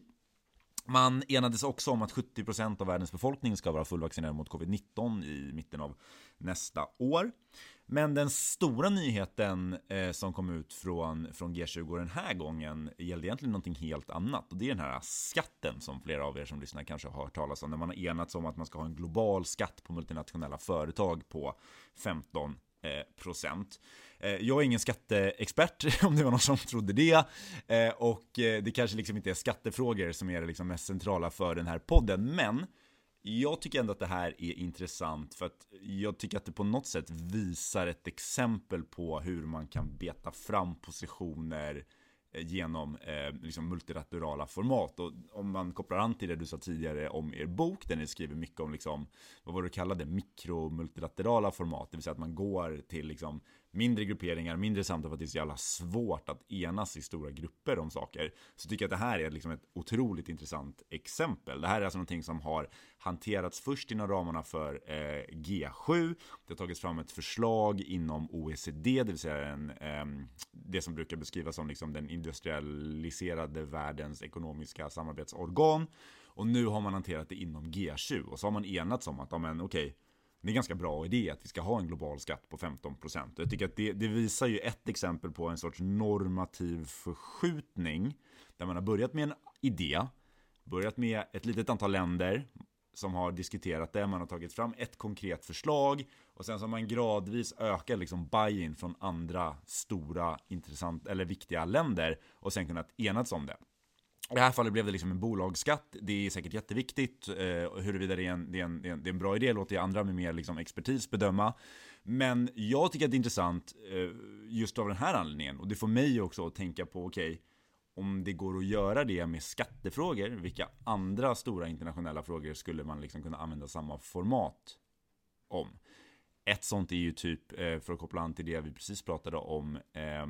Man enades också om att sjuttio procent av världens befolkning ska vara fullvaccinerad mot covid nitton i mitten av nästa år. Men den stora nyheten eh, som kom ut från, från G tjugo den här gången gällde egentligen någonting helt annat. Och det är den här skatten som flera av er som lyssnar kanske har hört talas om. När man har enats om att man ska ha en global skatt på multinationella företag på femton procent. Jag är ingen skatteexpert, om det var någon som trodde det, och det kanske liksom inte är skattefrågor som är det liksom mest centrala för den här podden, men jag tycker ändå att det här är intressant, för att jag tycker att det på något sätt visar ett exempel på hur man kan beta fram positioner genom eh, liksom multilaterala format. Och om man kopplar an till det du sa tidigare om er bok, där ni skriver mycket om liksom, vad var det du kallade, mikromultilaterala format, det vill säga att man går till liksom mindre grupperingar, mindre samtal, för att det är så jävla svårt att enas i stora grupper om saker. Så tycker jag att det här är liksom ett otroligt intressant exempel. Det här är alltså någonting som har hanterats först inom ramarna för eh, G sju. Det har tagits fram ett förslag inom O E C D, det vill säga en, eh, det som brukar beskrivas som liksom den industrialiserade världens ekonomiska samarbetsorgan. Och nu har man hanterat det inom G tjugo. Och så har man enats om att, ja, men okej, okay, det är en ganska bra idé att vi ska ha en global skatt på femton procent. Jag tycker att det, det visar ju ett exempel på en sorts normativ förskjutning, där man har börjat med en idé, börjat med ett litet antal länder som har diskuterat det, man har tagit fram ett konkret förslag, och sen så har man gradvis ökat liksom buy-in från andra stora, intressant eller viktiga länder, och sen kunnat enas om det. I det här fallet blev det liksom en bolagsskatt. Det är säkert jätteviktigt. Eh, huruvida det är, en, det, är en, det, är en, det är en bra idé låter jag andra med mer liksom expertis bedöma. Men jag tycker att det är intressant eh, just av den här anledningen. Och det får mig också att tänka på, okej, okay, om det går att göra det med skattefrågor, vilka andra stora internationella frågor skulle man liksom kunna använda samma format om? Ett sånt är ju typ, eh, för att koppla an till det vi precis pratade om, eh,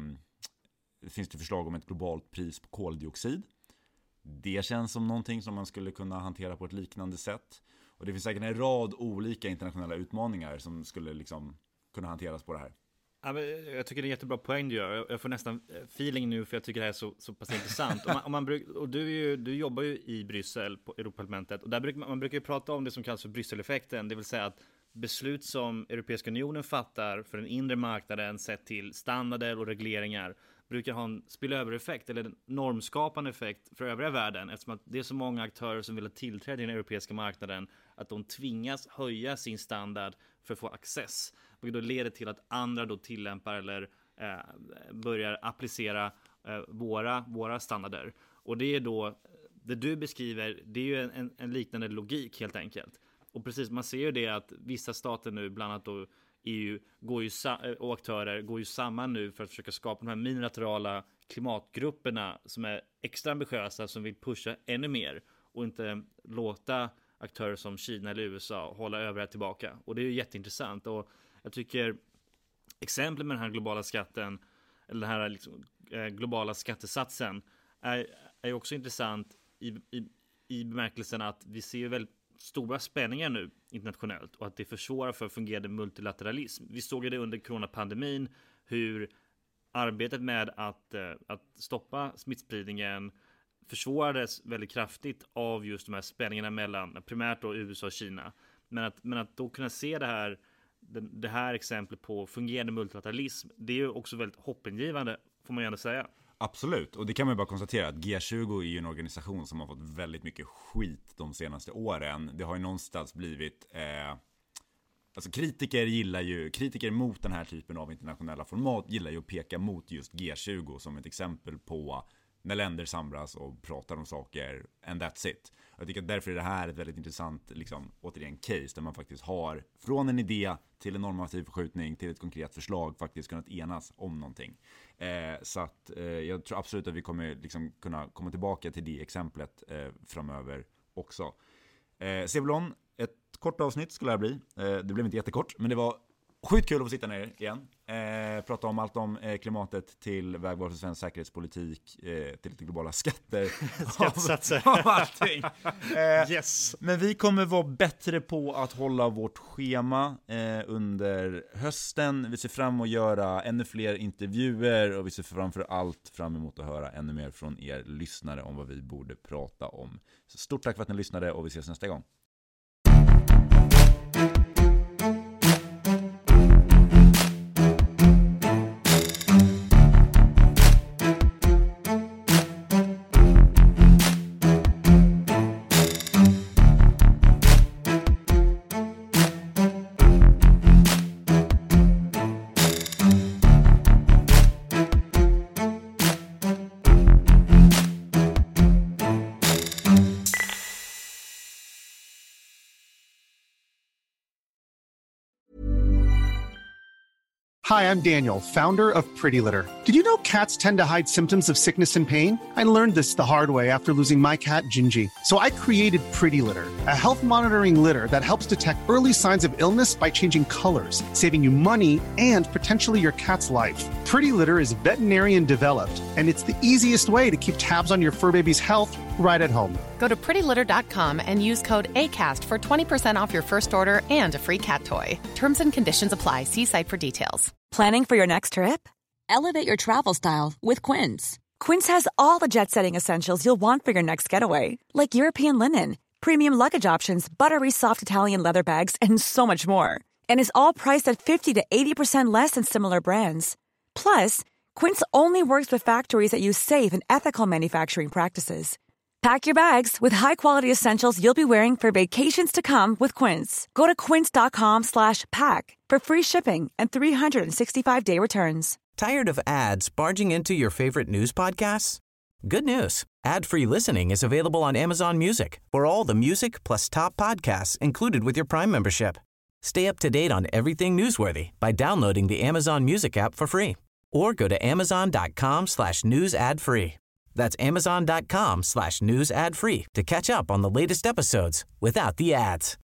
det finns det förslag om ett globalt pris på koldioxid. Det känns som någonting som man skulle kunna hantera på ett liknande sätt. Och det finns säkert en rad olika internationella utmaningar som skulle liksom kunna hanteras på det här. Ja, men jag tycker det är en jättebra poäng du gör. Jag får nästan feeling nu, för jag tycker det här är så, så pass intressant. Om man, om man bruk, och du, är ju, du jobbar ju i Bryssel på Europaparlamentet, och där brukar man, man brukar ju prata om det som kallas för Brysseleffekten, det vill säga att beslut som Europeiska unionen fattar för den inre marknaden sett till standarder och regleringar brukar ha en spillövereffekt eller en normskapande effekt för övriga världen, eftersom att det är så många aktörer som vill ha tillträde i den europeiska marknaden att de tvingas höja sin standard för att få access, vilket då leder till att andra då tillämpar eller eh, börjar applicera eh, våra, våra standarder. Och det är då, det du beskriver, det är ju en, en, en liknande logik helt enkelt. Och precis, man ser ju det att vissa stater nu, bland annat då E U går ju och aktörer går ju samman nu för att försöka skapa de här minilaterala klimatgrupperna som är extra ambitiösa, som vill pusha ännu mer och inte låta aktörer som Kina eller U S A hålla övriga tillbaka. Och det är ju jätteintressant, och jag tycker exempel med den här globala skatten eller den här liksom, eh, globala skattesatsen är, är också intressant i, i, i bemärkelsen att vi ser väldigt stora spänningar nu internationellt och att det försvårar för fungerande multilateralism. Vi såg det under coronapandemin, hur arbetet med att, eh, att stoppa smittspridningen försvårades väldigt kraftigt av just de här spänningarna mellan primärt då U S A och Kina. Men att, men att då kunna se det här, det, det här exemplet på fungerande multilateralism, det är ju också väldigt hoppingivande, får man gärna säga. Absolut, och det kan man ju bara konstatera att G tjugo är ju en organisation som har fått väldigt mycket skit de senaste åren. Det har ju någonstans blivit eh, alltså kritiker gillar ju kritiker mot den här typen av internationella format gillar ju att peka mot just G tjugo som ett exempel på när länder samlas och pratar om saker, and that's it. Jag tycker att därför är det här ett väldigt intressant, liksom, återigen, case där man faktiskt har från en idé till en normativ förskjutning till ett konkret förslag faktiskt kunnat enas om någonting. Eh, så att eh, jag tror absolut att vi kommer liksom kunna komma tillbaka till det exemplet eh, framöver också. Eh, Sebulon, ett kort avsnitt skulle det bli. Eh, det blev inte jättekort, men det var sjukt kul att få sitta ner igen. Eh, prata om allt om eh, klimatet till vägval för svensk säkerhetspolitik, eh, till lite globala skatter. Skattesatser. allting. Eh, yes. Men vi kommer vara bättre på att hålla vårt schema eh, under hösten. Vi ser fram emot att göra ännu fler intervjuer och vi ser framför allt fram emot att höra ännu mer från er lyssnare om vad vi borde prata om. Så stort tack för att ni lyssnade och vi ses nästa gång. Hi, I'm Daniel, founder of Pretty Litter. Did you know cats tend to hide symptoms of sickness and pain? I learned this the hard way after losing my cat, Gingy. So I created Pretty Litter, a health monitoring litter that helps detect early signs of illness by changing colors, saving you money and potentially your cat's life. Pretty Litter is veterinarian developed, and it's the easiest way to keep tabs on your fur baby's health right at home. Go to pretty litter dot com and use code ACAST for twenty percent off your first order and a free cat toy. Terms and conditions apply. See site for details. Planning for your next trip? Elevate your travel style with Quince. Quince has all the jet-setting essentials you'll want for your next getaway, like European linen, premium luggage options, buttery soft Italian leather bags, and so much more. And is all priced at fifty to eighty percent less than similar brands. Plus, Quince only works with factories that use safe and ethical manufacturing practices. Pack your bags with high-quality essentials you'll be wearing for vacations to come with Quince. Go to quince dot com slash pack for free shipping and three hundred sixty-five day returns. Tired of ads barging into your favorite news podcasts? Good news. Ad-free listening is available on Amazon Music for all the music plus top podcasts included with your Prime membership. Stay up to date on everything newsworthy by downloading the Amazon Music app for free or go to amazon dot com slash news ad free. That's amazon dot com slash news ad free to catch up on the latest episodes without the ads.